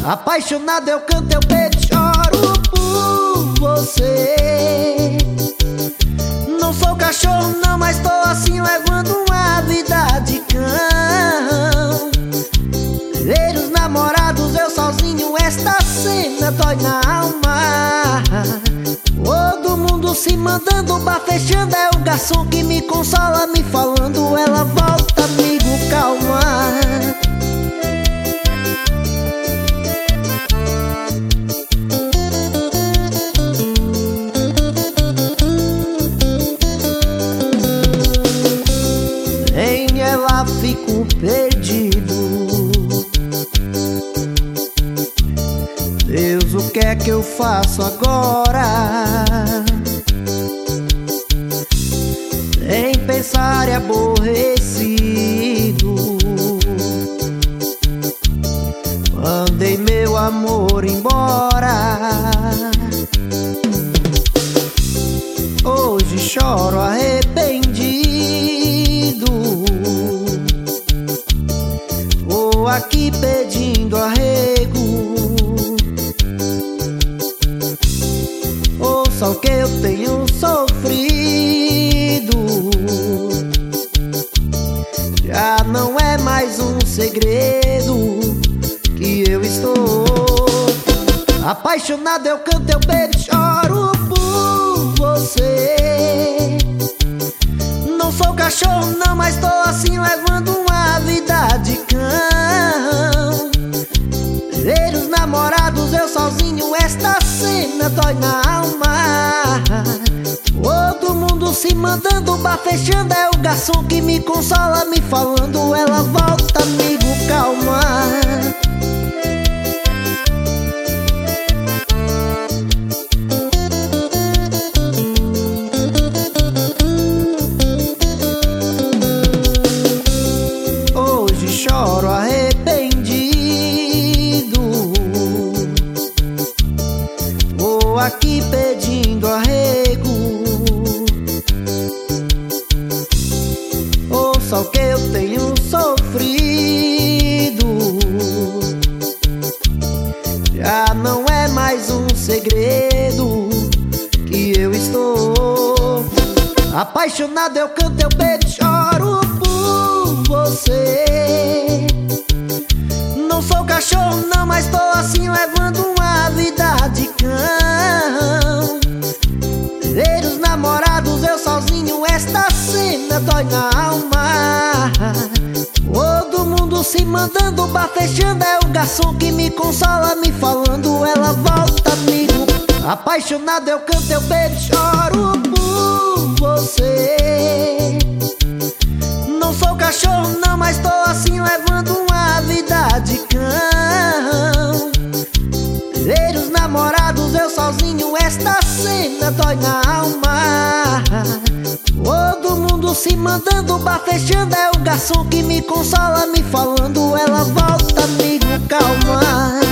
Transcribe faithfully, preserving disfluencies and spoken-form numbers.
Apaixonado eu canto, eu bebo, choro por você. Não sou cachorro não, mas tô assim levando uma vida de cão. Ver os namorados, eu sozinho, esta cena dói na alma. Todo mundo se mandando, bar fechando, é o garçom que me consola, me falando, ela volta, amigo, calma. Em ela fico perdido. Deus, o que é que eu faço agora? Sem pensar e aborrecido, mandei meu amor embora. Hoje choro arrependido, vou aqui pedindo arrego. Ouça o que eu tenho sofrido, já não é mais um segredo que eu estou apaixonado. Eu canto, eu bebo, choro por você. Não sou cachorro não, mas tô assim levando uma vida de cão. Ver os namorados, eu sozinho, esta cena dói na alma. Todo mundo se mandando, bar fechando, é o garçom que me consola, me falando, ela volta, amigo, calma. Hoje choro arrependido, vou aqui pedindo arrego. Ouça o que eu tenho sofrido, já não é mais um segredo que eu estou apaixonado. Eu canto, eu bebo, choro por você. Não sou cachorro não, mas tô assim levando uma vida de cão. Ver os namorados, eu sozinho, esta cena dói na alma. Todo mundo se mandando, bar fechando, é o garçom que me consola, me falando, ela volta, amigo. Apaixonado eu canto, eu bebo, choro por você. Não sou cachorro não, mas tô assim levando uma vida de cão. Ver os namorados, eu sozinho, esta cena dói na alma. Todo mundo se mandando, bar fechando, é o garçom que me consola, me falando, ela volta, amigo, calma.